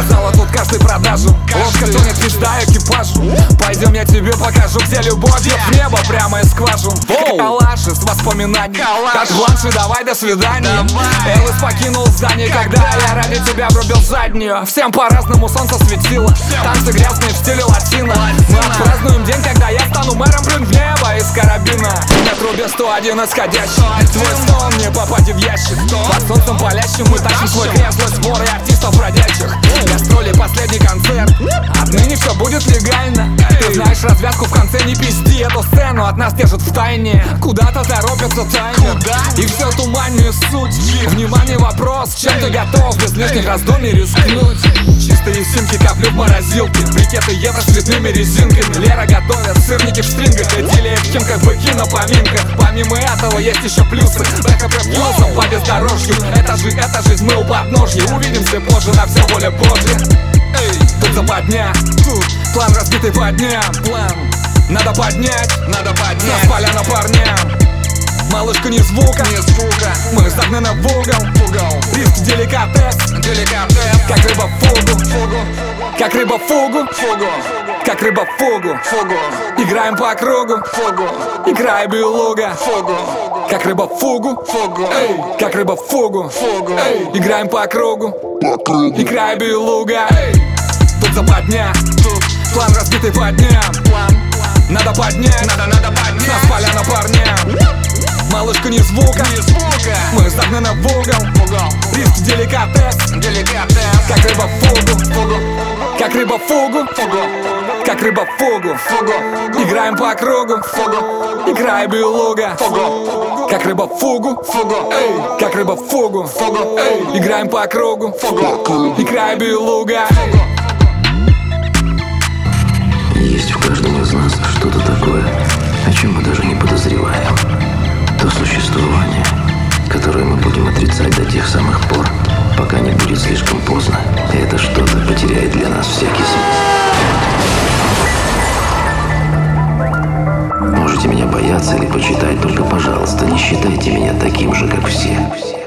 Сказала тут каждый продажу. Лодка тонет, пизда экипажу. Пойдем, я тебе покажу, где любовь в небо прямо из скважин. Калаш из воспоминаний. Как бланши, давай, до свидания. Элвис покинул здание, когда я ради тебя врубил заднюю. Всем по-разному солнце светило. Танцы грязные в стиле латино. Мы отпразднуем день, когда я стану мэром, блин, в небо из карабина. На трубе 101 исходящий. Твой сон, не попади в ящик. Под солнцем палящим мы тащим свой грязный сбор и артистов бродячих. Гастроли, последний концерт. Отныне все будет легально. Ты знаешь развязку, в конце не пизди эту сцену, от нас держат в тайне. Куда-то торопится таймер. И все туманнее суть. Внимание, вопрос, чем ты готов без лишних раздумий рискнуть? Чистые симки каплю в морозилке. Брикеты евро с цветными резинками. Лера готовит сырники в стрингах. Эти лепким, как быки на поминках. Помимо этого есть еще плюсы. БХП плюсом по бездорожью. Это жизнь, мы у подножья. Увидимся позже, на все воля Божья. Тут западня, тут план разбитый по дням. Надо поднять, нас поляна парням. Малышка, ни звука, мы загнаны в угол. Риск деликатес, как рыба в фугу. Как рыба в фугу, как рыба в фугу. Играем по кругу, играй белуга. Как рыба в фугу, эй, как рыба в фугу. Играем по кругу, играй белуга. Тут западня, тут план разбитый по дням. Надо поднять, нас поляна парням. Малышка, ни звука, мы загнаны в угол. Риск деликатес, как рыба в фугу. Как рыба в фугу, как рыба в фугу. Играем по кругу, играй белуга. Как рыба в фугу, эй, как рыба в фугу. Играем по кругу, играй белуга. Есть в каждом из нас что-то такое, о чем мы даже не подозреваем. То существование, которое мы будем отрицать до тех самых пор, пока не будет слишком поздно, и это что-то потеряет для нас всякий смысл. Можете меня бояться или почитать, только, пожалуйста, не считайте меня таким же, как все.